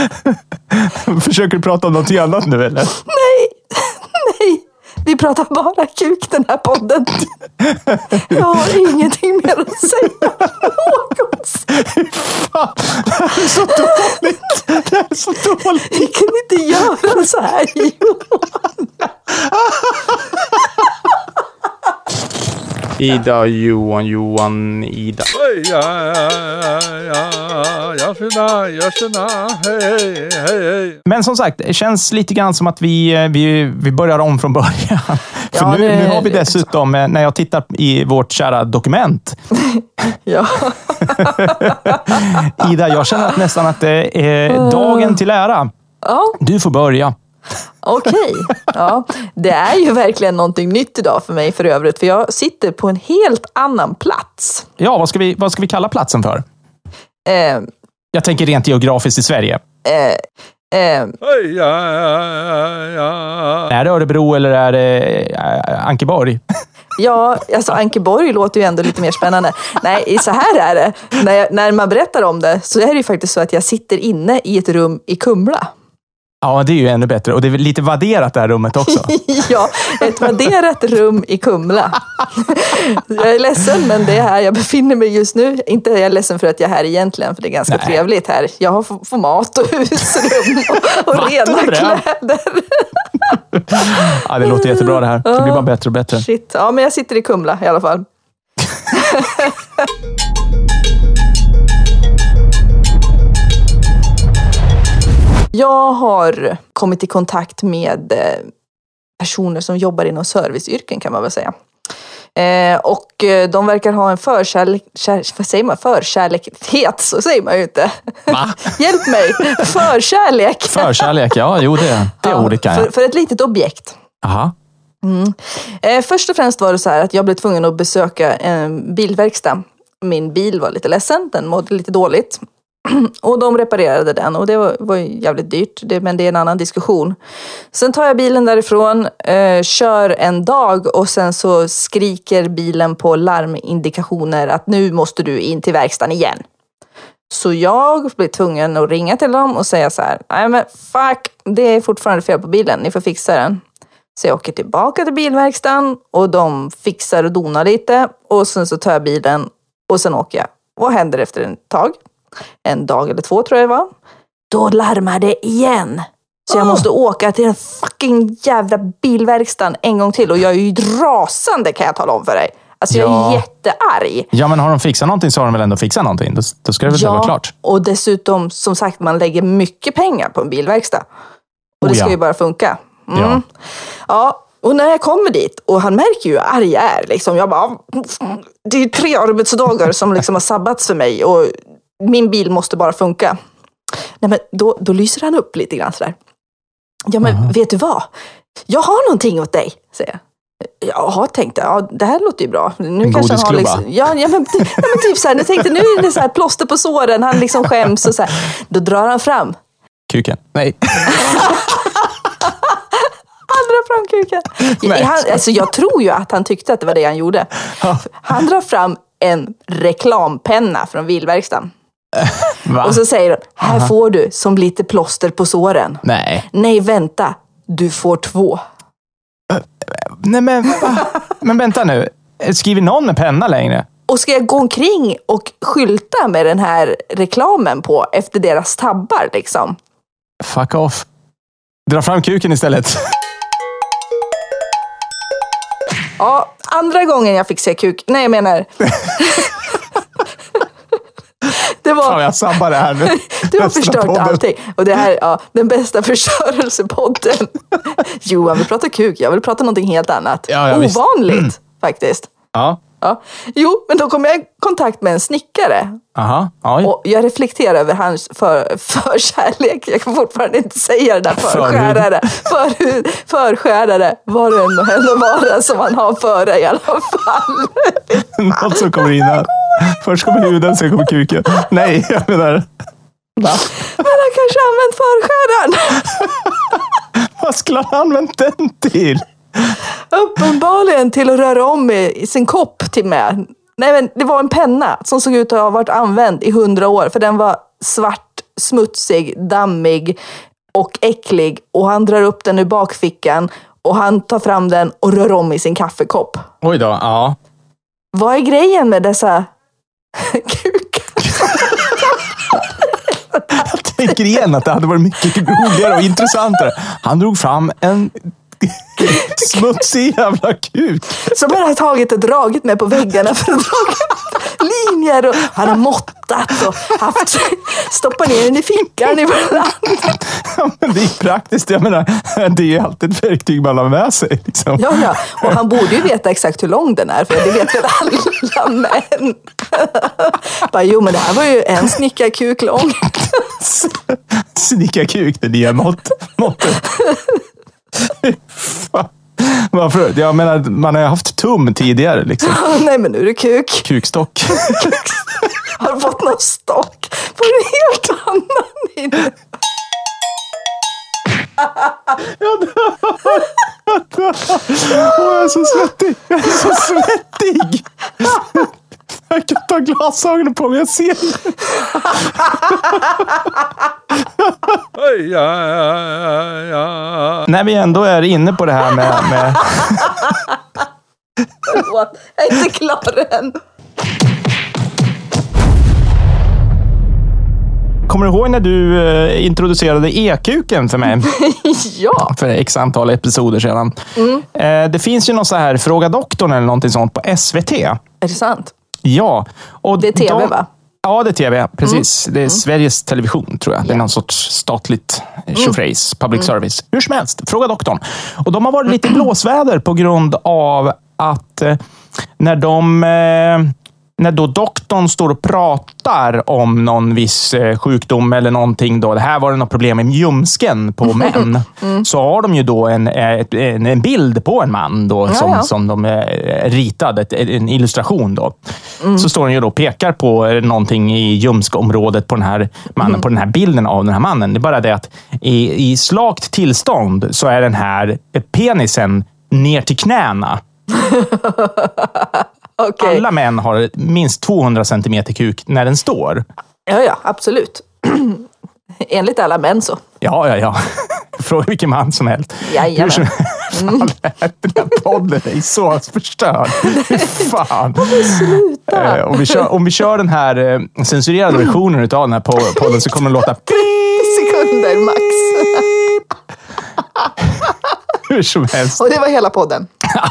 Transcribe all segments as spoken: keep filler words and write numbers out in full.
Försöker du prata om något annat nu eller? Nej, nej. Vi pratar bara kuk den här podden. Jag har ingenting mer att säga. Fan, det här är så dåligt. Det här är så dåligt. Vi kan inte göra så här, Johan. Ida, Johan, Johan, Ida. Men som sagt, det känns lite grann som att vi, vi, vi börjar om från början. För Ja, nu, det, nu har vi dessutom, när jag tittar i vårt kära dokument. Ja. Ida, jag känner att nästan att det är dagen till ära. Ja. Du får börja. Okej, ja. Det är ju verkligen någonting nytt idag för mig för övrigt. För jag sitter på en helt annan plats. Ja, vad ska vi, vad ska vi kalla platsen för? Eh, jag tänker rent geografiskt i Sverige. Eh, eh. Är det Örebro eller är det Ankeborg? Ja, alltså Ankeborg låter ju ändå lite mer spännande. Nej, så här är det. När, jag, när man berättar om det så är det ju faktiskt så att jag sitter inne i ett rum i Kumla. Ja, det är ju ännu bättre. Och det är lite vadderat det här rummet också. Ja, ett vadderat rum i Kumla. Jag är ledsen, men det är här jag befinner mig just nu. Inte är jag ledsen för att jag är här egentligen, för det är ganska Nej. trevligt här. Jag har f- får mat och husrum och, och rena kläder. Ja, det låter jättebra det här. Det blir bara bättre och bättre. Shit. Ja, men jag sitter i Kumla i alla fall. Jag har kommit i kontakt med personer som jobbar inom serviceyrken, kan man väl säga. Eh, och de verkar ha en förkärlek, kär, vad säger man? Förkärlekhet, så säger man ju inte. Va? Hjälp mig! Förkärlek. Förkärlek, ja, jo det, det ja, ordet kan jag. För, för ett litet objekt. Aha. Mm. Eh, först och främst var det så här att jag blev tvungen att besöka en bilverkstad. Min bil var lite ledsen, den mådde lite dåligt. Och de reparerade den och det var, var jävligt dyrt, det, men det är en annan diskussion. Sen tar jag bilen därifrån, eh, kör en dag och sen så skriker bilen på larmindikationer att nu måste du in till verkstaden igen. Så jag blir tvungen att ringa till dem och säga så här: nej men fuck, det är fortfarande fel på bilen, ni får fixa den. Så jag åker tillbaka till bilverkstaden och de fixar och donar lite och sen så tar jag bilen och sen åker jag. Vad händer efter en tag? En dag eller två tror jag det var. Då larmar det igen. Så jag måste åka till den fucking jävla bilverkstaden en gång till. Och jag är ju rasande, kan jag tala om för dig. Alltså jag ja. är jättearg. Ja, men har de fixat någonting så har de väl ändå fixat någonting. Då, då ska det väl ja, vara klart. Och dessutom, som sagt, man lägger mycket pengar på en bilverkstad. Och det oh, ska ja. ju bara funka. Mm. Ja. Ja. Och när jag kommer dit, och han märker ju hur arg jag är. Liksom, jag bara, det är tre arbetsdagar som liksom har sabbats för mig. Och min bil måste bara funka. Nej, men då, då lyser han upp lite grann sådär. Ja, men uh-huh. vet du vad? Jag har någonting åt dig, säger jag. Jaha, tänkte jag. Ja, det här låter ju bra. Nu en kanske han har liksom, ja, ja, men, ja, men typ så här. Nu tänkte nu är det så här plåster på såren. Han liksom skäms och så här. Då drar han fram. Kuken. Nej. Han drar fram kuken. Nej. Han, alltså, jag tror ju att han tyckte att det var det han gjorde. Ja. Han drar fram en reklampenna från bilverkstaden. Va? Och så säger de, här Aha. får du som lite plåster på såren. Nej. Nej, vänta. Du får två. Uh, nej, men, men vänta nu. Skriver någon med penna längre? Och ska jag gå omkring och skylta med den här reklamen på efter deras tabbar liksom? Fuck off. Dra fram kuken istället. Ja, andra gången jag fick se kuk. Nej, jag menar... Det var... Fan, jag sabbar det här nu. Du har förstört podden. Allting. Och det här, ja, den bästa förstörelsepodden. Johan vill prata kuk, jag vill prata någonting helt annat. Ja, ja, ovanligt, mm. faktiskt. Ja. Ja. Jo, men då kom jag i kontakt med en snickare. Aha. Oj. Och jag reflekterar över hans för, förkärlek. Jag kan fortfarande inte säga det där förskärare. För, förskärare. Var det än hände vara som man har före i alla fall. Något som kommer in här. Först kommer huden, sen kommer kuken. Nej, jag menar... Va? Men han kanske har använt förskäraren. Vad skulle han använt den till? Uppenbarligen till att röra om i, i sin kopp till mig. Nej, men det var en penna som såg ut att ha varit använd i hundra år. För den var svart, smutsig, dammig och äcklig. Och han drar upp den ur bakfickan och han tar fram den och rör om i sin kaffekopp. Oj då, ja. Vad är grejen med dessa kukar? Jag tänker igen att det hade varit mycket roligare och intressantare. Han drog fram en smutsig jävla kuk. Som han har tagit och dragit med på väggarna för att dra linjer. Och han har måttat och haft, stoppat ner den i fickan ibland. Ja, men det är praktiskt. Jag menar, det är ju alltid ett verktyg man har med sig. Liksom. Ja, ja. Och han borde ju veta exakt hur lång den är. För det vet väl alla män. Bara, jo, men det här var ju en snickarkuk lång. Snickarkuk, det nya mått, måttet. Varför? Jag menar, man har ju haft tum tidigare. Liksom. Nej, men nu är det kuk. Kukstock. Har fått någon stock på en helt annan nivå. Jag är så svettig. Jag är så svettig. Jag kan ta glasögonen på mig, jag ser. När vi ändå är inne på det här med... med... Jag är inte klar än. Kommer du ihåg när du eh, introducerade e-kuken för mig? Ja. För x antal episoder sedan. Mm. Eh, det finns ju något så här Fråga doktorn eller någonting sånt på S V T. Är det sant? Ja. Och det är tv, de, va? Ja, det är tv, precis. Mm. Det är mm. Sveriges Television, tror jag. Det är någon sorts statligt tjofräs, public mm. service. Hur som helst, Fråga doktorn. Och de har varit lite blåsväder på grund av att eh, när de... Eh, när då doktorn står och pratar om någon viss eh, sjukdom eller någonting då, det här var det något problem med ljumsken på män, mm. så har de ju då en, en, en bild på en man då, som, ja, ja. som de eh, ritade, ett, en illustration då. Mm. Så står den ju då och pekar på någonting i ljumskområdet på den här mannen, mm. på den här bilden av den här mannen. Det är bara det att i, i slakt tillstånd så är den här penisen ner till knäna. Okay. Alla män har minst tvåhundra centimeter kuk när den står. Ja, ja, absolut. Enligt alla män så. Ja, ja, ja. Fråga vilken man som helst. Jajamän. Som... Mm. Den här podden är så förstörd. Fan. Sluta. Eh, om, vi kör, om vi kör den här eh, censurerade versionen av den här podden så kommer den låta... trettio sekunder max. Hur som helst. Och det var hela podden.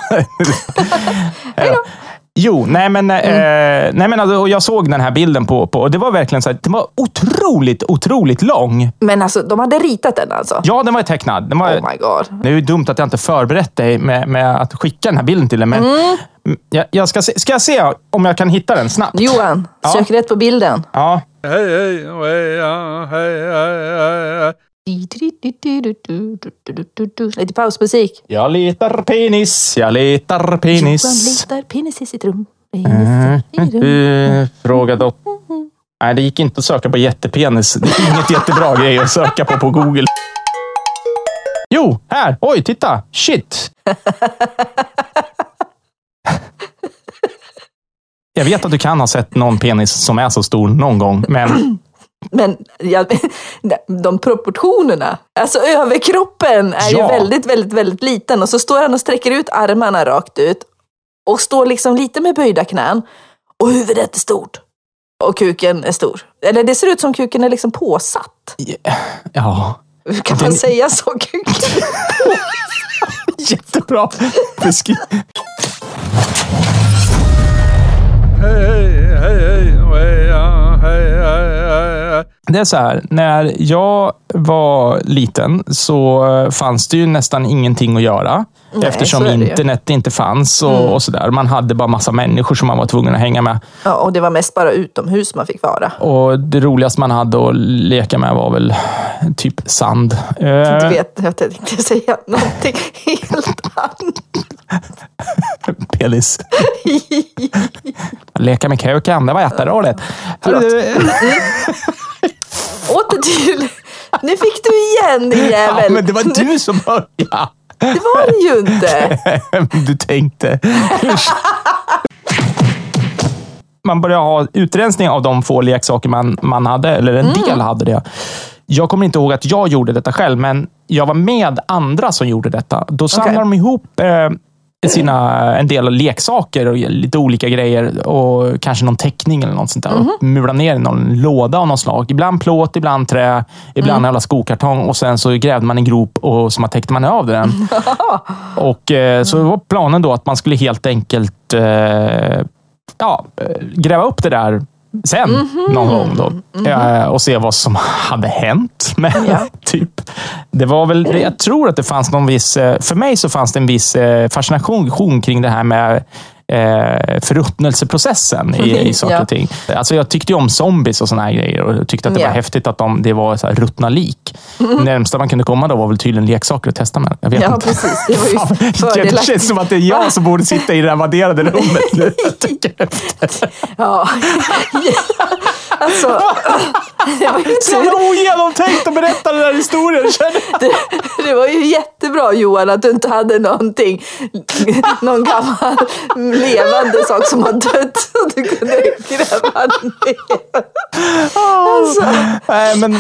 Hej då. Jo, nej men, mm. eh, nej men alltså, jag såg den här bilden på, på och det var verkligen så här, det var otroligt, otroligt lång. Men alltså, de hade ritat den alltså? Ja, den var tecknad. Den var, oh my god. Det är ju dumt att jag inte förberett dig med, med att skicka den här bilden till dig, men mm. jag, jag ska, se, ska jag se om jag kan hitta den snabbt? Johan, ja. Sök rätt på bilden. Ja. Hej, hej, hej, hej, hej, hej. Lite pausmusik. Jag letar penis, jag letar penis. Johan letar penis i sitt rum. Mm. Mm. Fråga då. Nej, det gick inte att söka på jättepenis. Det är inget jättebra grej att söka på på Google. Jo, här. Oj, titta. Shit. Jag vet att du kan ha sett någon penis som är så stor någon gång, men... Men ja, de proportionerna, alltså överkroppen är ja. ju väldigt, väldigt, väldigt liten. Och så står han och sträcker ut armarna rakt ut. Och står liksom lite med böjda knän. Och huvudet är stort. Och kuken är stor. Eller det ser ut som kuken är liksom påsatt. Ja. Kan man Den... säga så? Kuken är påsatt. Jättebra beskriv. Hej, hej, hej, hej, hej, hej. Det är så här, när jag var liten så fanns det ju nästan ingenting att göra. Nej, eftersom internet inte fanns och, mm. och sådär. Man hade bara massa människor som man var tvungen att hänga med. Ja, och det var mest bara utomhus man fick vara. Och det roligaste man hade att leka med var väl typ sand. Du vet, jag tänkte säga någonting helt annat. Penis. Leka med kuken, det var jätteroligt. Åter till. Nu fick du igen, din jävel. Ja, men det var du som började. Det var det ju inte. Du tänkte. man började ha utrensning av de få leksaker man, man hade, eller en mm. del hade det. Jag kommer inte ihåg att jag gjorde detta själv, men jag var med andra som gjorde detta. Då samlade okay. de ihop eh, sina, en del leksaker och lite olika grejer och kanske någon teckning eller något sånt där. Mm-hmm. Och mula ner i någon låda av någon slag. Ibland plåt, ibland trä, ibland mm. alla skokartong, och sen så grävde man en grop och så man täckte man av den. Och eh, så var planen då att man skulle helt enkelt eh, ja, gräva upp det där sen, mm-hmm. någon gång då. Mm-hmm. Och se vad som hade hänt. Men ja. typ, det var väl, jag tror att det fanns någon viss, för mig så fanns det en viss fascination kring det här med eh, förruttnelseprocessen i, i saker ja. och ting. Alltså jag tyckte ju om zombies och såna här grejer och tyckte att det ja. var häftigt att de, det var så här ruttna lik. Mm. Närmsta man kunde komma då var väl tydligen leksaker att testa med. Jag vet ja, inte. precis. Det var ju det känns som att det är jag som borde sitta i det här vadderade rummet nu. Jag tycker efter. Ja. Alltså, det var ju så ogenomtänkt att berätta den här historien. Det, det var ju jättebra, Johan, att du inte hade någonting, någon gammal levande sak som har dött och du kunde gräva ner. Alltså. Nej, men...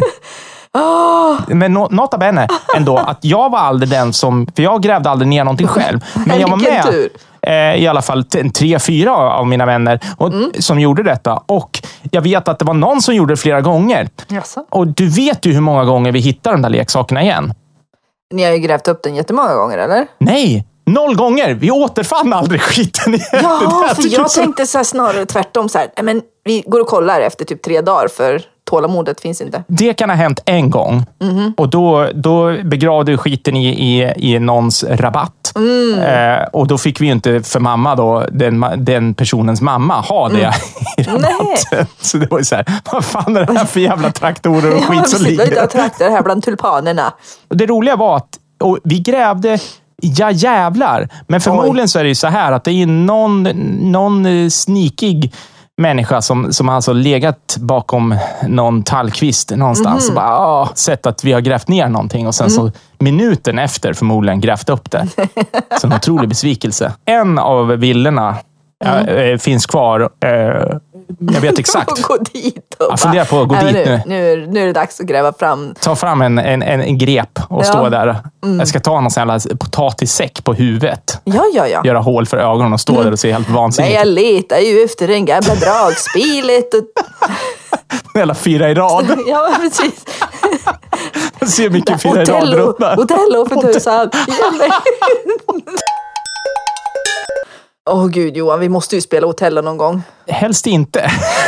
Oh. Men nota bene ändå att jag var aldrig den som, för jag grävde aldrig ner någonting själv, men jag var med eh, i alla fall tre, fyra av mina vänner och, mm. som gjorde detta, och jag vet att det var någon som gjorde det flera gånger. Jaså? Och du vet ju hur många gånger vi hittar de där leksakerna igen. Ni har ju grävt upp den jättemånga gånger, eller? Nej, noll gånger. Vi återfann aldrig skiten igen. Ja, för jag tänkte så här, snarare tvärtom så här, men vi går och kollar efter typ tre dagar, för tålamodet finns inte. Det kan ha hänt en gång. Mm-hmm. Och då, då begravde vi skiten i, i, i någons rabatt. Mm. Eh, och då fick vi ju inte för mamma då, den, den personens mamma, ha det mm. i rabatten. Nej. Så det var ju så här, vad fan är det här för jävla traktorer och skit ja, som ligger? Det är traktorer här bland tulpanerna. Och det roliga var att och vi grävde ja jävlar. Men förmodligen Oj. så är det ju så här att det är någon, någon sneakig människa som, som alltså legat bakom någon tallkvist någonstans mm. och bara åh, sett att vi har grävt ner någonting och sen mm. så minuten efter förmodligen grävt upp det. Så en otrolig besvikelse. En av villorna mm. äh, finns kvar. Äh, jag vet exakt. Gå dit och jag funderar på att gå äh, dit nu. nu. Nu, nu är det dags att gräva fram. Ta fram en, en, en, en grep och ja. stå där. Mm. Jag ska ta någon sån här potatissäck på huvudet. Ja, ja, ja. Göra hål för ögonen och stå mm. där och se helt vansinnigt. Men jag letar ju efter den gamla dragspilet. Och... Eller fyra i rad. Ja, precis. Jag ser mycket fyra i rad ruttnar. Hotello för tusan. Åh oh, gud Johan, vi måste ju spela Hotello någon gång. Helst inte.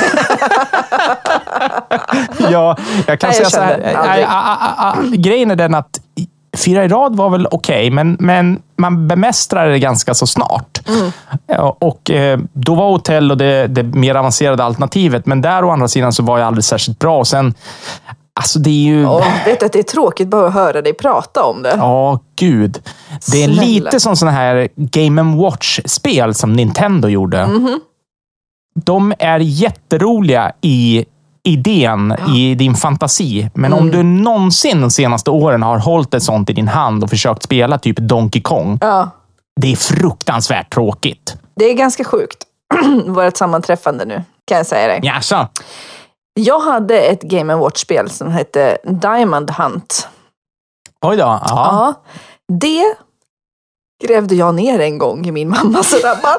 ja, jag kan Nej, säga jag så här. Ä, ä, ä, ä, grejen är den att fyra i rad var väl okej, okay, men, men man bemästrar det ganska så snart. Mm. Och eh, då var Hotello det, det mer avancerade alternativet, men där å andra sidan så var jag aldrig särskilt bra. Och sen, alltså det är ju... Oh, vet du att det är tråkigt bara att höra dig prata om det? Ja, oh, gud. Det är Snälla. lite som sådana här Game and Watch-spel som Nintendo gjorde. Mm-hmm. De är jätteroliga i idén, ja. i din fantasi. Men mm. om du någonsin de senaste åren har hållit ett sånt i din hand och försökt spela typ Donkey Kong, ja. det är fruktansvärt tråkigt. Det är ganska sjukt. Vårt sammanträffande nu, kan jag säga dig. Jaså? Jag hade ett Game and Watch-spel som hette Diamond Hunt. Oj då, ja. ja. Det grävde jag ner en gång i min mammas rabatt.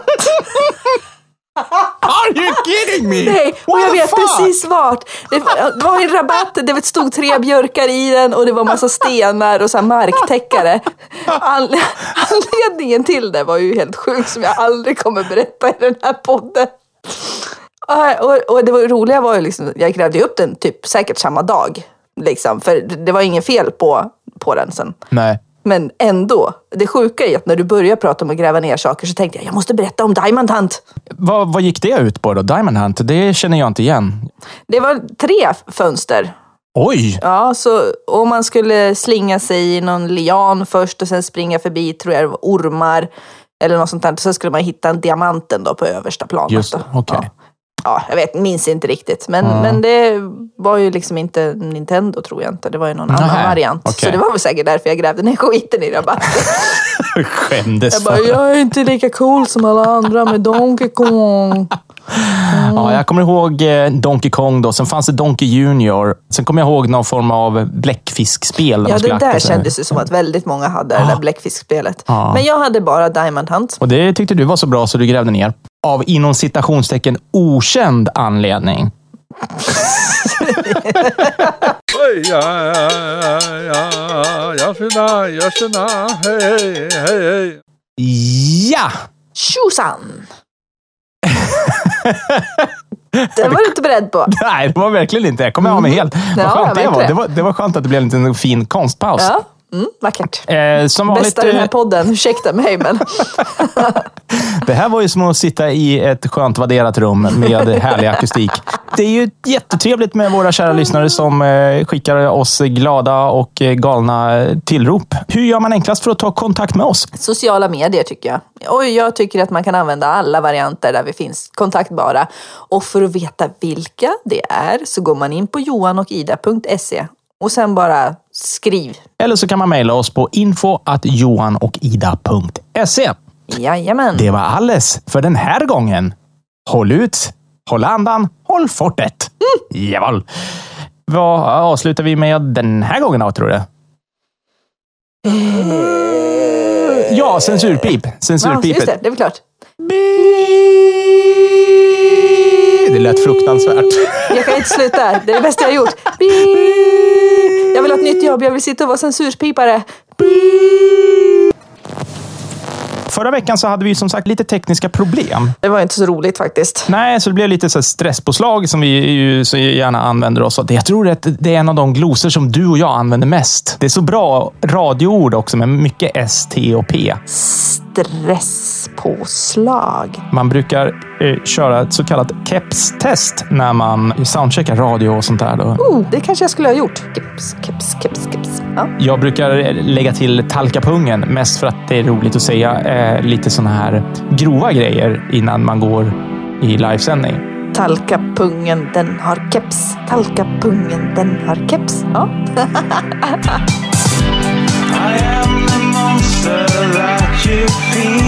Are you kidding me? Nej, och jag vet precis vart. Det var en rabatt, det stod tre björkar i den och det var massa stenar och så här marktäckare. All, anledningen till det var ju helt sjukt som jag aldrig kommer berätta i den här podden. Och, och det var, roliga var ju liksom, jag grävde upp den typ säkert samma dag. Liksom, för det var ingen fel på, på den sen. Nej. Men ändå, det sjuka är att när du börjar prata om att gräva ner saker så tänkte jag, jag måste berätta om Diamond Hunt. Vad, vad gick det ut på då? Diamond Hunt, det känner jag inte igen. Det var tre fönster. Oj! Ja, så om man skulle slinga sig i någon lian först och sen springa förbi, tror jag det var ormar eller något sånt där, så skulle man hitta en diamanten då på översta planet. Just det, okej. Okay. Ja. Ja, jag vet, minns inte riktigt. Men, mm. men det var ju liksom inte Nintendo, tror jag inte. Det var ju någon Nähe, annan variant. Okay. Så det var väl säkert därför jag grävde ner skiten i rabatten. Skämdes jag bara, jag är inte lika cool som alla andra med Donkey Kong. Ja, jag kommer ihåg Donkey Kong då. Sen fanns det Donkey Junior. Sen kommer jag ihåg någon form av bläckfiskspel. Där ja, det där kändes det som att väldigt många hade ja. det där bläckfiskspelet. Ja. Men jag hade bara Diamond Hunt. Och det tyckte du var så bra så du grävde ner. Av inom citationstecken okänd anledning. Oj, ja, ja, ja, jag finna, jag känna, hej, hej, hej. Ja! Tjosan! Det var du inte beredd på. Nej, det var verkligen inte. Jag kommer ha mig helt. Vad ja, skönt det var. Det var. Det var skönt att det blev en liten fin konstpaus. Ja, mm, vackert. Eh, som vanligt, bästa i den här podden, ursäkta mig, men... Det här var ju som att sitta i ett skönt vadderat rum med härlig akustik. Det är ju jättetrevligt med våra kära lyssnare som eh, skickar oss glada och eh, galna tillrop. Hur gör man enklast för att ta kontakt med oss? Sociala medier tycker jag. Och jag tycker att man kan använda alla varianter där vi finns kontaktbara. Och för att veta vilka det är så går man in på johan och ida punkt se och sen bara skriv. Eller så kan man mejla oss på info at johan och ida punkt se. Jajamän. Det var alles för den här gången. Håll ut, håll andan, håll fortet. Mm. Javäl. Vad avslutar vi med den här gången då, tror du? Mm. Ja, censurpip. Censurpipet. Ja, just det, det är väl klart. Det lät fruktansvärt. Jag kan inte sluta. Det är det bästa jag har gjort. Jag vill ha ett nytt jobb. Jag vill sitta och vara censurspipare. Förra veckan så hade vi som sagt lite tekniska problem. Det var inte så roligt faktiskt. Nej, så det blev lite så här stresspåslag som vi ju så gärna använder oss av. Jag tror att det är en av de glosor som du och jag använder mest. Det är så bra radioord också med mycket S, T och P. Stresspåslag. Man brukar eh, köra ett så kallat keps-test när man soundcheckar radio och sånt där. Då. Oh, det kanske jag skulle ha gjort. Keps, keps, keps, keps. Ja. Jag brukar lägga till talkapungen mest för att det är roligt att säga eh, lite såna här grova grejer innan man går i livesändning. Talkapungen, den har keps. Talkapungen, den har keps. Ja. I am the monster that you feel.